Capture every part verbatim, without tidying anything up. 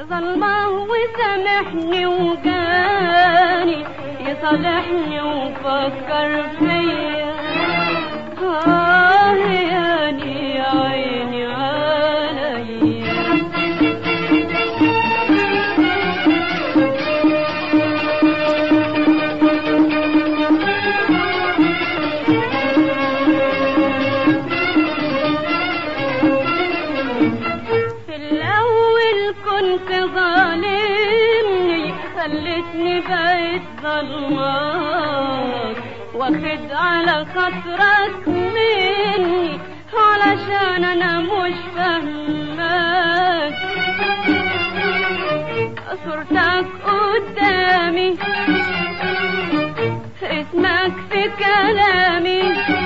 ظلمه وسامحني وجاني يصالحني وفكر فيا. آه ياني يا عيني عليا. في الأول كنت ظالمني خلتني بقيت ظلمك، واخد على خاطرك مني علشان انا مش فاهمك. صورتك قدامي اسمك في كلامي،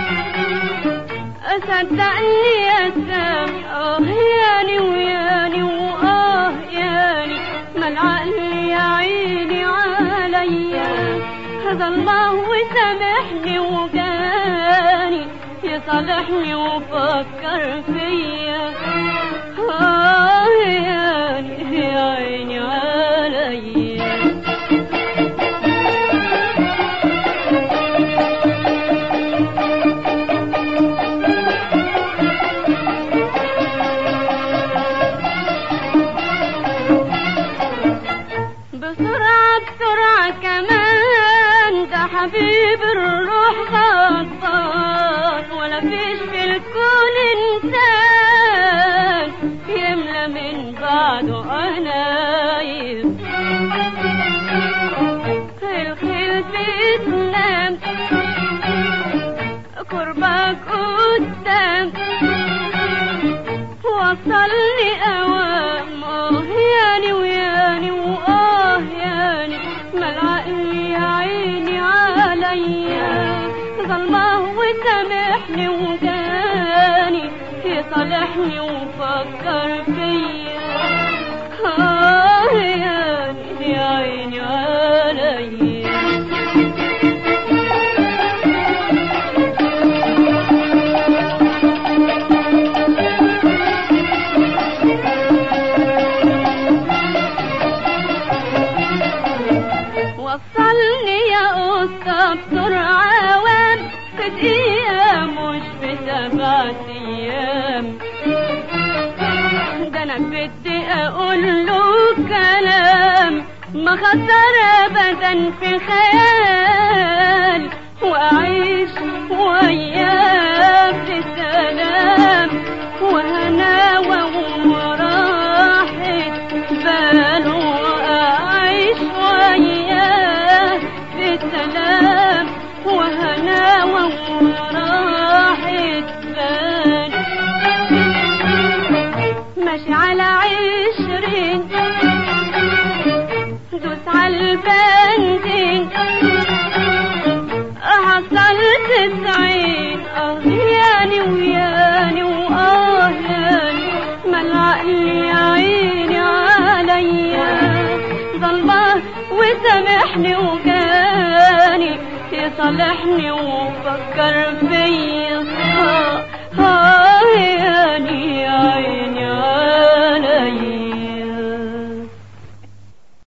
صدقني يا سامي. اه ياني وياني واه ياني ما العقل يا عيني عليا. ظلمه وسامحني وجاني يصالحني وفكر فيا. آه ياني يا عيني عليا. بسرعة بسرعة كمان ده حبيب الروح غضبان، ولا فيش في الكون إنسان يملى من بعده أنايب. الخيل بتنام قربك قدام، وصلني أوام. آه ياني وياني وآه ياني ما العقل يا عيني عليا. ظلمه وسامحني وجاني يصالحني وفكر فيا. آه ياني يا عيني عليا. وصلني يا قطة بسرعة وام، في دقيقة مش في سبع أيام. ده أنا بدي أقول له كلام ما خسر أبدا في الخيال، وأعيش وياه في سلام وهناوة وراحة بال. وأعيش وياه في سلام وهناوة وراحة بال. ماشي على عشرين دوس عالبنزين، حصلت تسعين. اه ياني وياني واه ياني ما العقل يا عيني عليا. ظلمه وسامحني وجاني يصالحني وفكر فيا.